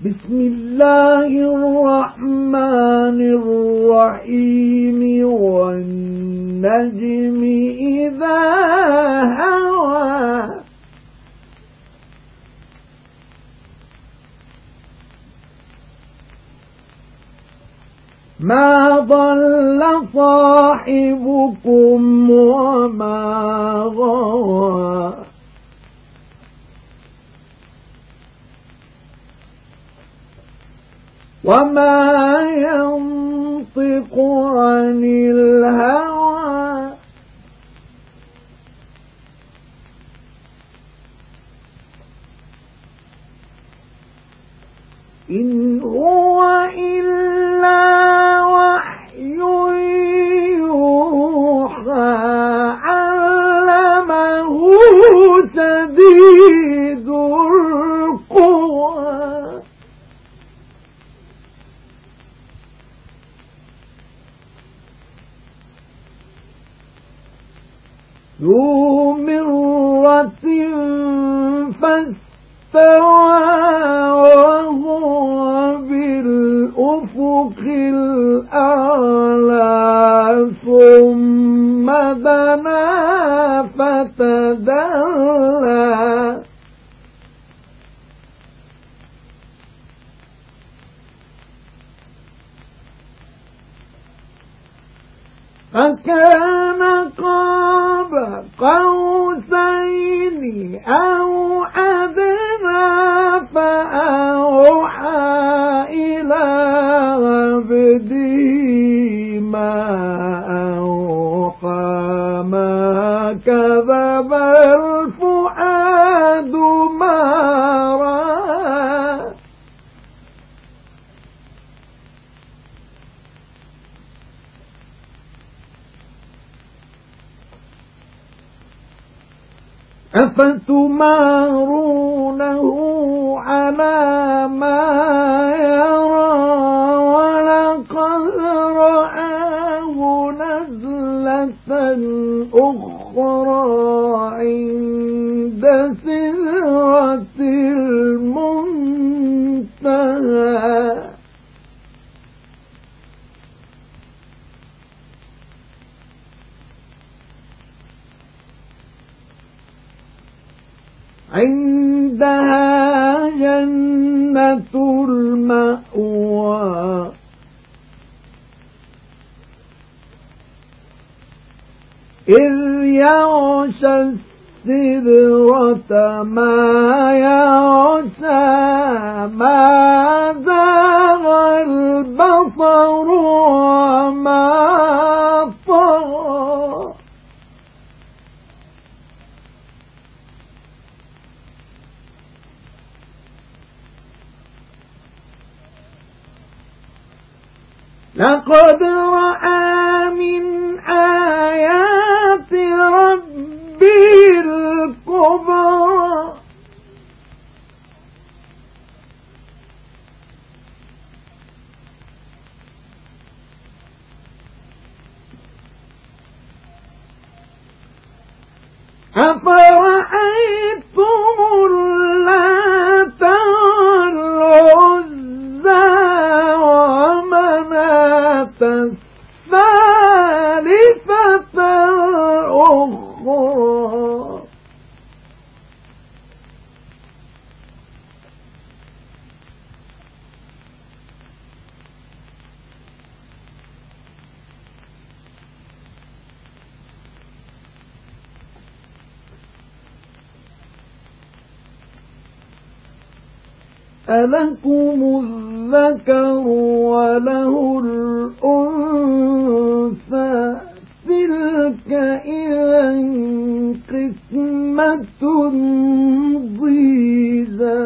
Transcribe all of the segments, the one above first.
بسم الله الرحمن الرحيم والنجم إذا هوى ما ضل صاحبكم وما غوى وما ينطق عن الهوى إن هو إلا وحي يوحى علمه شديد القوى ذو مرة فاستوى وهو بالأفق الأعلى ثم دنا فتدلى فكان قاب قوسين أو أدنى فأوحى إلى عبده ما أوحى ما كذب الفؤاد ما رأى أفتمارونه على ما يرى ولقد رآه نزلة أخرى عند سدرة المنتهى عندها جنة المأوى إذ يغشى السدرة ما يغشى ما زاغ البصر وما طغى لقد رأى من آيات ربه الكبرى أفرأيتم اللات والعزى ومناة الثالثة الأخرى ألكم الذكر وله الأنثى تلك إذا قسمة ضيزى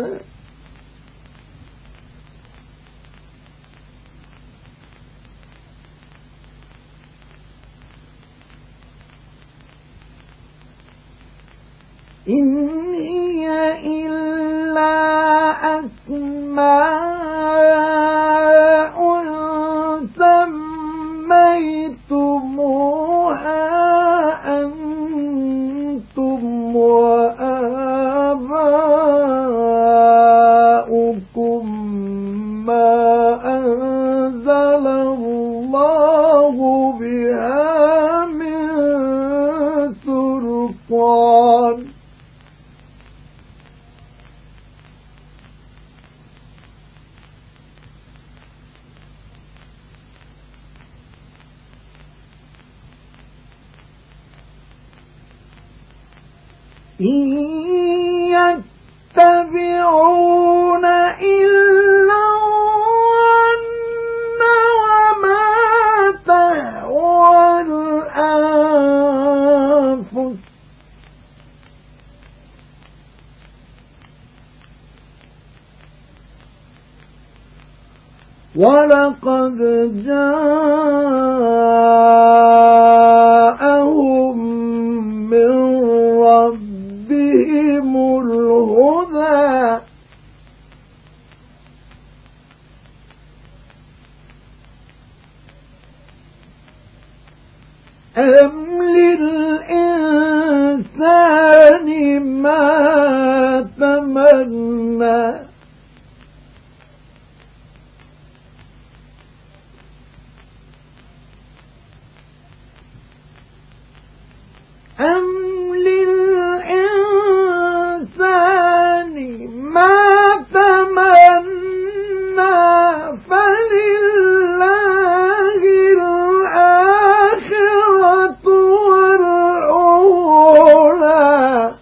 إن هي إلا أسماء سميتموها أنتم وآباؤكم إن يتبعون إلا الظن وما تهوى الأنفس ولقد جاءهم من ربهم الهدى أم للإنسان ما تمنى أم للإنسان ما تمنى فلله الآخرة والأولى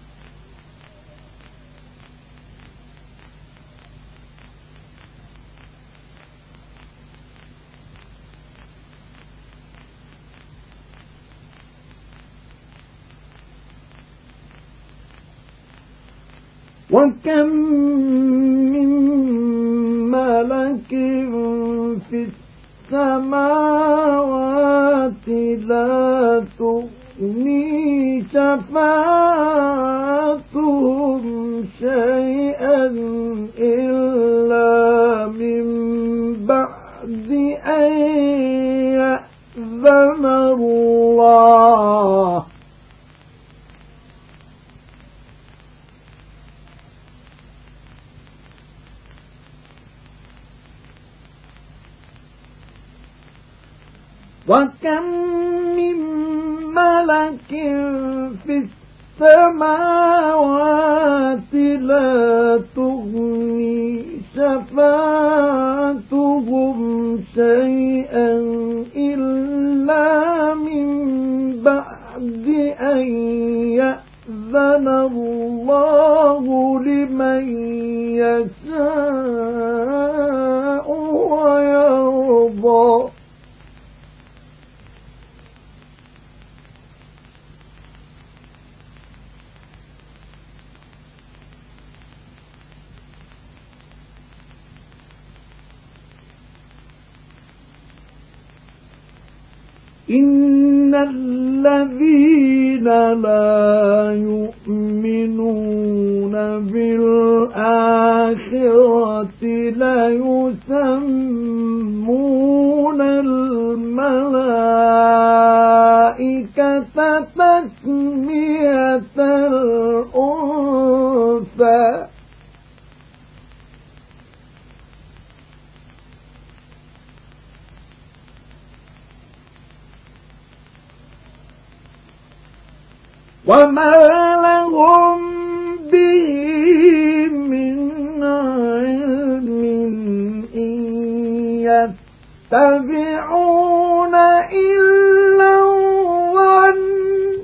وكم من ملك في السماوات لا تغني شفاعتهم شيئا إلا من بعد أن يأذن الله وكم من ملك في السماوات لا تغني شفاعتهم شيئا إلا من بعد أن يأذن الله لمن يشاء ويرضى إن الذين لا يؤمنون بالآخرة ليسمون الملائكة تسمية الأنثى وما لهم به من علم إن يتبعون إلا الظن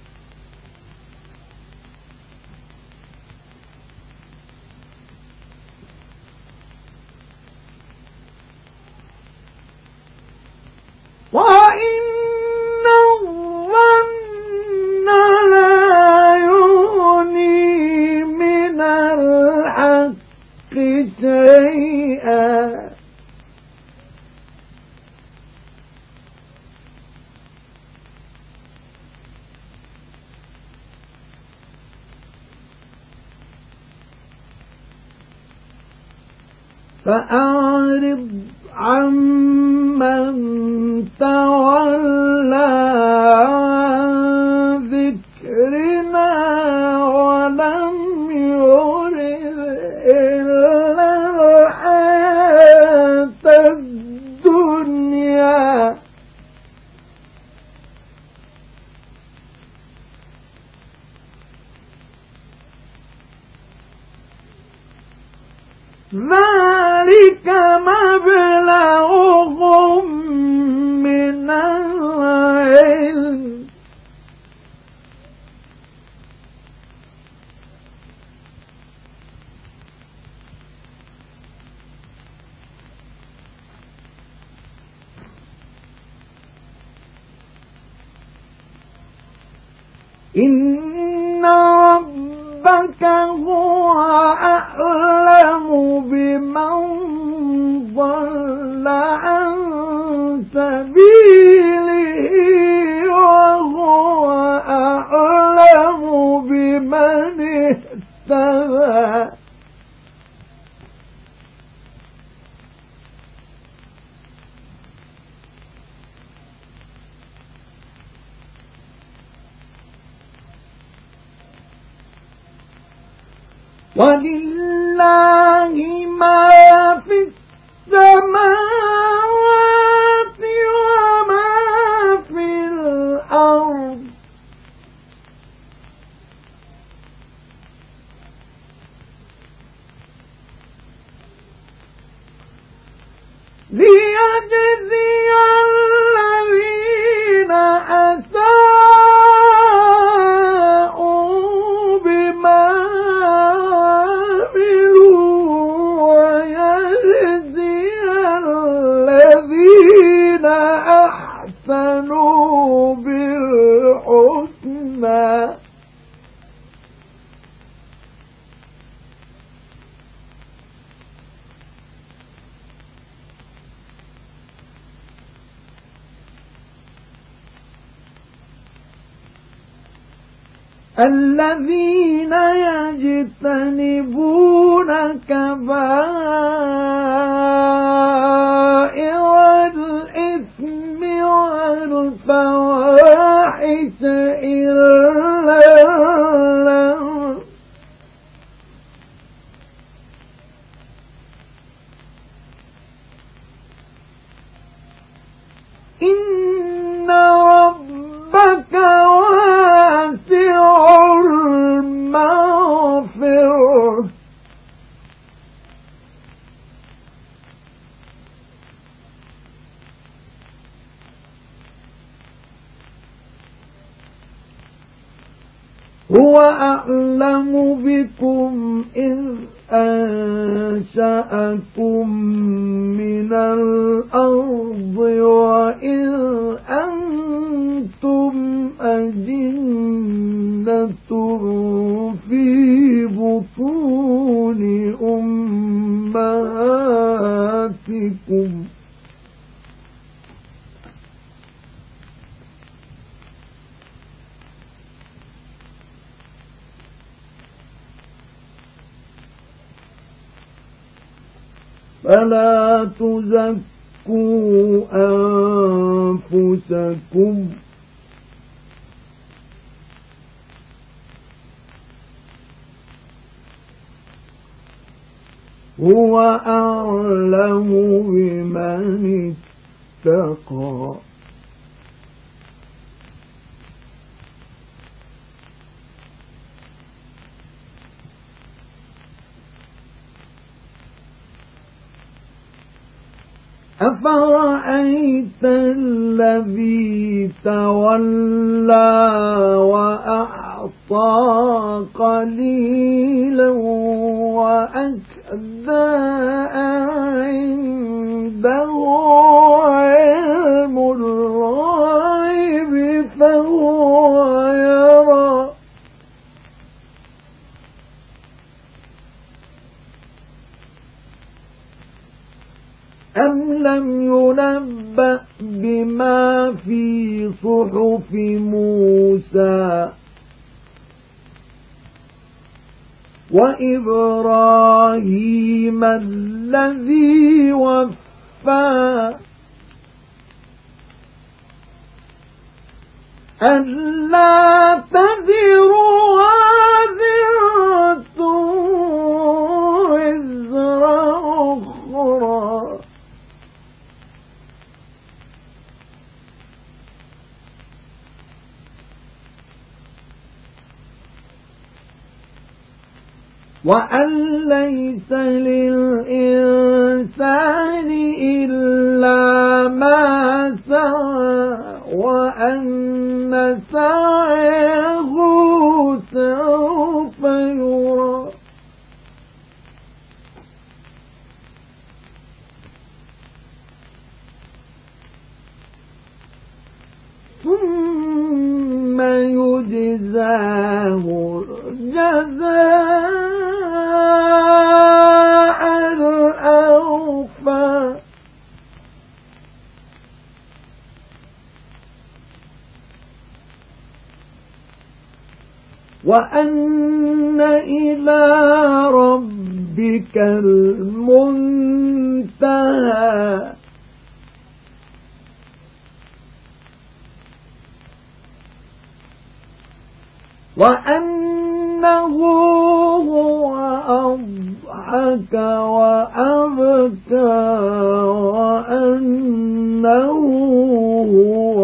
وإن الظن لا يغني من الحق شيئا فأعرض عمن تولى عن ذكرنا ولم يرد إلا الحياة الدنيا ذلك مبلغهم من العلم إن ربك هو أعلم بمن ضل عن سبيله وهو أعلم بمن اهتدى ولله ما في السماوات وما في الأرض ليجزي الذين أساءوا بما الذين أحسنوا بالحسنى الذين يجتنبون كبائر الإثم والفواحش إلا اللمم إن ربك واسع المغفرة هو أعلم بكم إذ أنشأكم من الأرض وإذ أنتم أجنة في بطون أمهاتكم فلا تزكوا أنفسكم هو أعلم بمن اتقى أفرأيت الذي تولى وأعطى قليلا وأكدى عنده علم الغيب فهو يرى أم لم ينبأ بما في صحف موسى وإبراهيم الذي وفى ألا تزر وازرة وزر أخرى وأن ليس للإنسان إلا ما سعى وأن سعيه سوف يرى ثم يجزاه وأن إلى ربك المنتهى وأنه هو أضحك وأبكى وأنه هو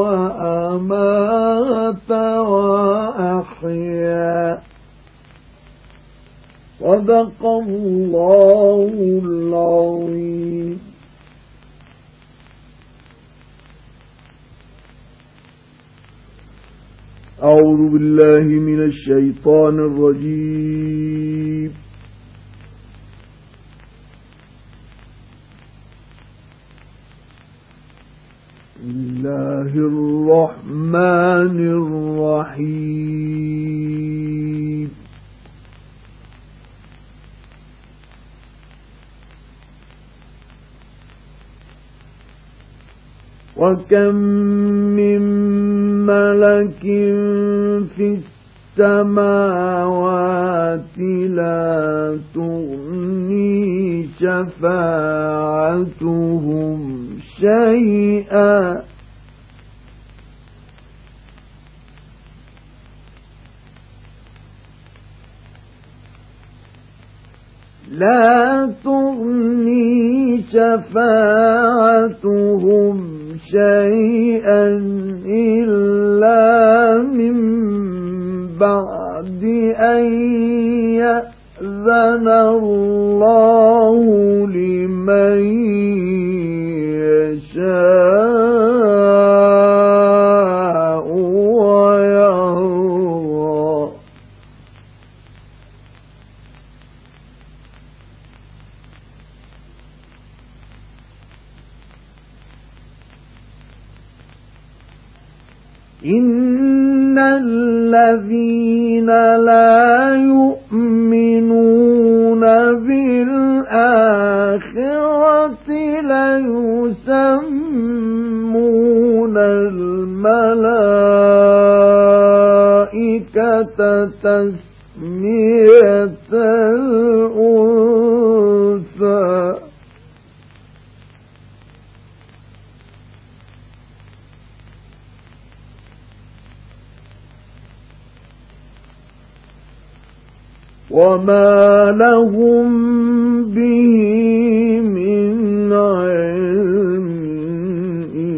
أمات وأحيا. صدق الله العظيم. أعوذ بالله من الشيطان الرجيم. بسم الله الرحمن الرحيم. وكم من ملك في السماوات لا تغني شفاعتهم شيئا لا تغني شفاعتهم شيئا إلا من بعد أن يأذن الله لمن يشاء ويرضى. إن الذين لا يؤمنون بالآخرة ليسمون الملائكة تسمية الأنثى. وما لهم به من علم إن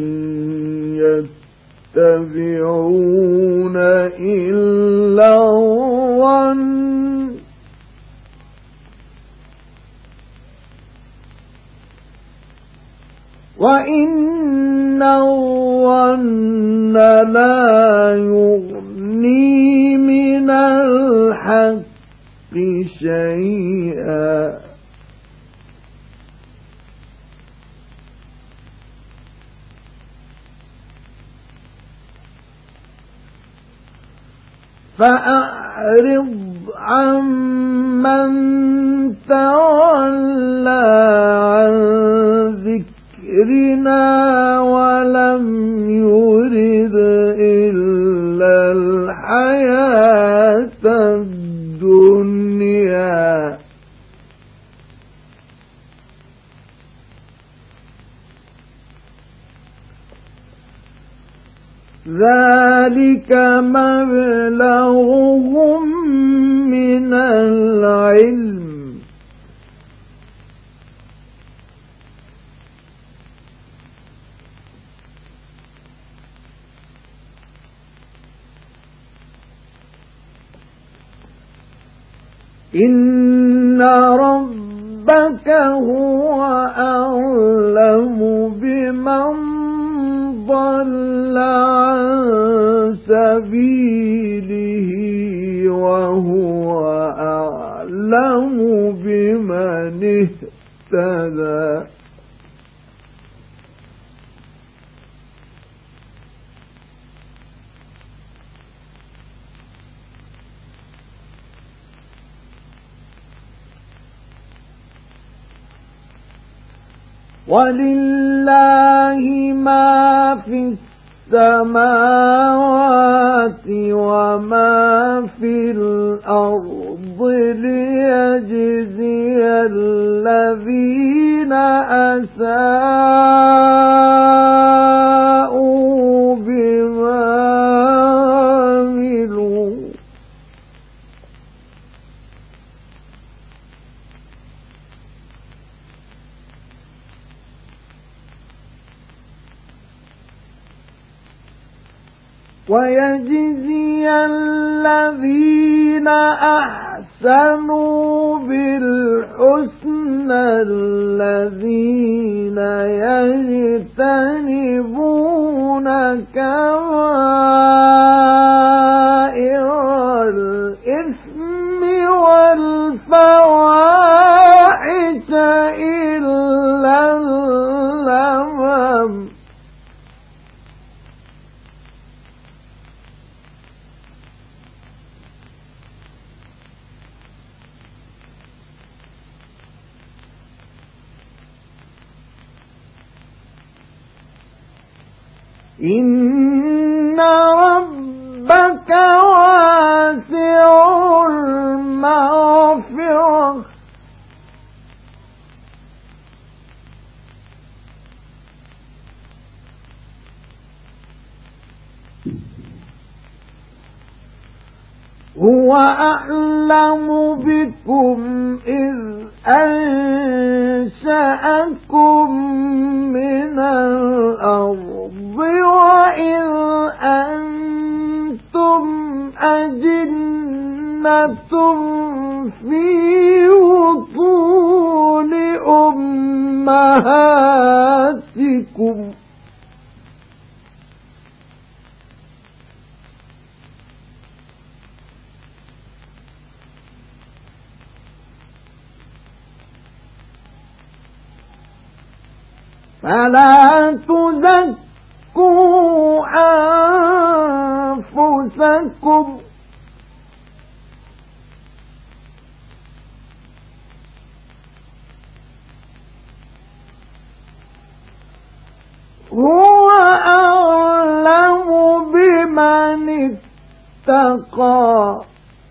يتبعون إلا الظن وإن الظن لا يغني من الحق شيئا. فأعرض عمن تولى عن ذكرنا ولم يرد إلا الحياة الدنيا. ذلك مبلغهم من العلم إن ربك هو أعلم بمن ضل عن سبيله وهو أعلم بمن اهتدى. ولله ما في السماوات وما في الأرض ليجزي الذين أساءوا بما عملوا ويجزي الذين أحسنوا بالحسنى الذين يجتنبون كبائر الإثم والفواحش إلا اللمم إن ربك واسع المغفرة هو أعلم بكم إذ أنشأكم من الأرض وإذ أنتم أجنة في بطون أمهاتكم فلا تزكوا أنفسكم هو أعلم بمن اتقى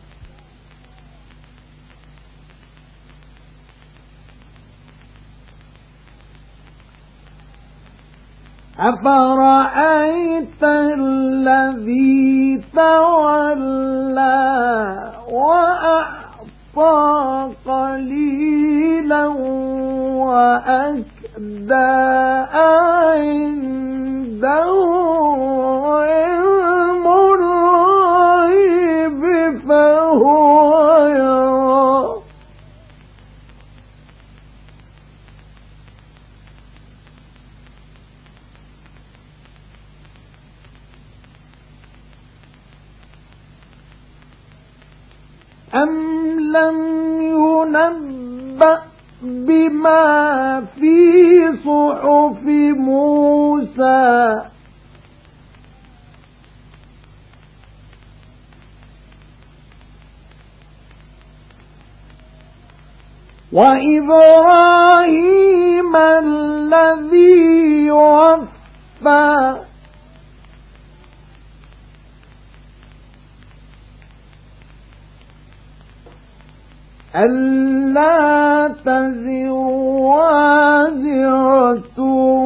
أفرأيت الذي تولى وأعطى قليلا وأكدى عنده علم الغيب فهو يرى أم لم ينبأ بما في صحف موسى وإبراهيم الذي وفى ألا تزر وازرة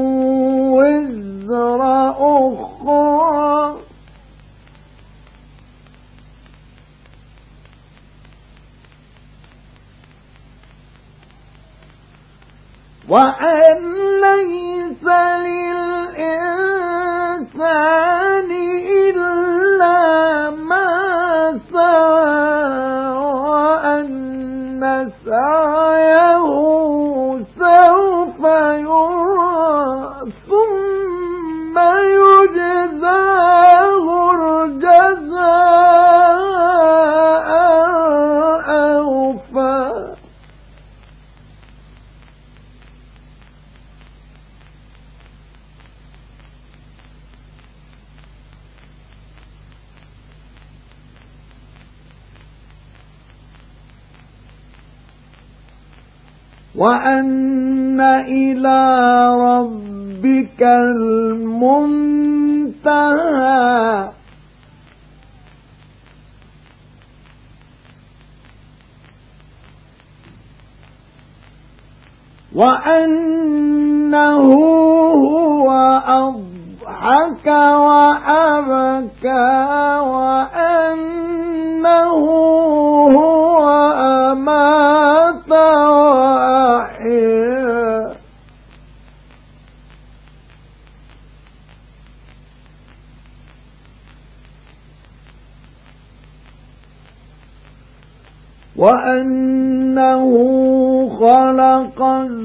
وزر أخرى وأن ليس للإنسان إلا ما سعى وأن سعيه سوف يرى ثم يجزاه الجزاء الأوفى وأن إلى ربك المنتهى انتهى وأنه هو أضحك وأبكى وأنه هو أمات وأحيا وأنه خلق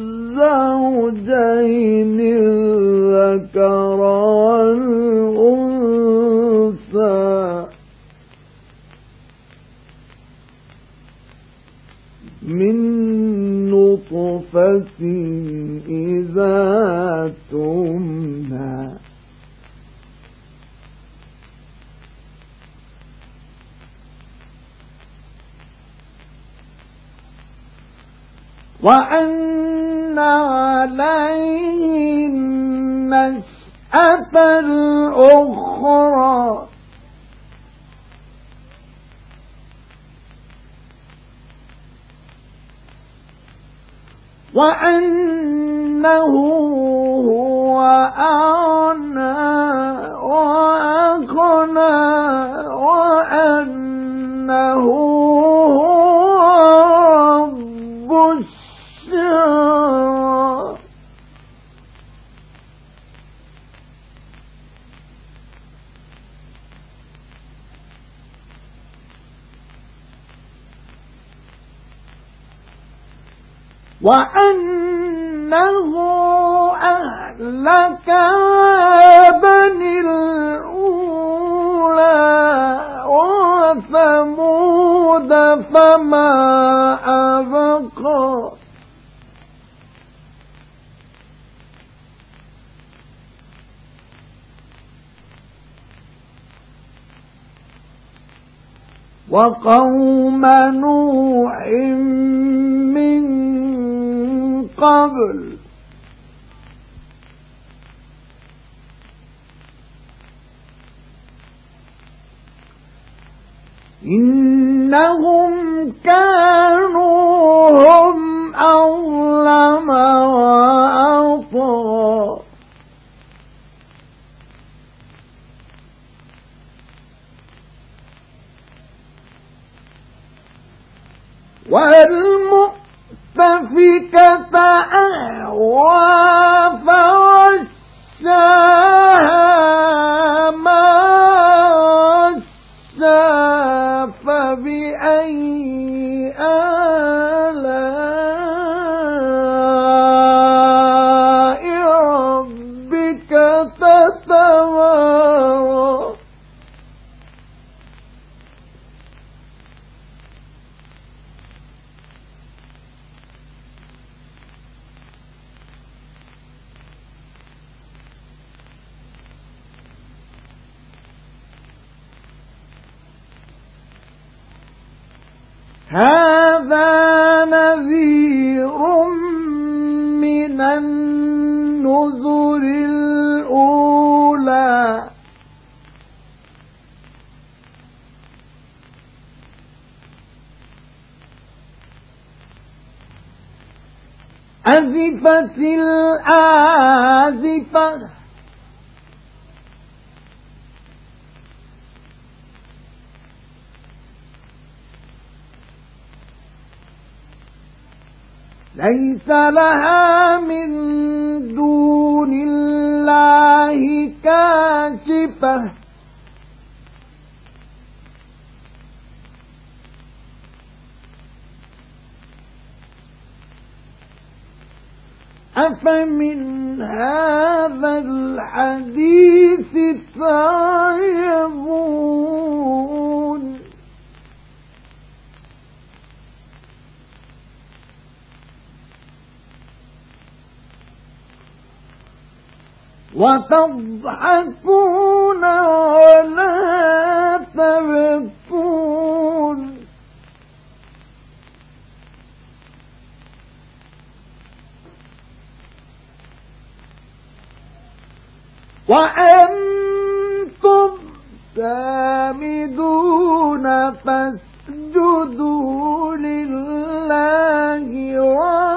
الزوجين الذكر والأنثى من نطفة إذا تمنى وأن عليه النشأة الأخرى وأنه هو أغنى وأقنى وأنه هو رب الشعرى وأنه أهلك بني الأولى وثمود فما أبقى وقوم نوح من قبل إنهم كانوا هم أظلم وأطغى والمؤتفكة أهوى فغشاها ما غشا فبأي آلاء ربك تتمارى هذا نذير من النذر الأولى أزفت الآزفة ليس لها من دون الله كاشفة أفمن هذا الحديث تعجبون وتضحكون ولا تبكون وأما أنتم سامدون فاسجدوا لله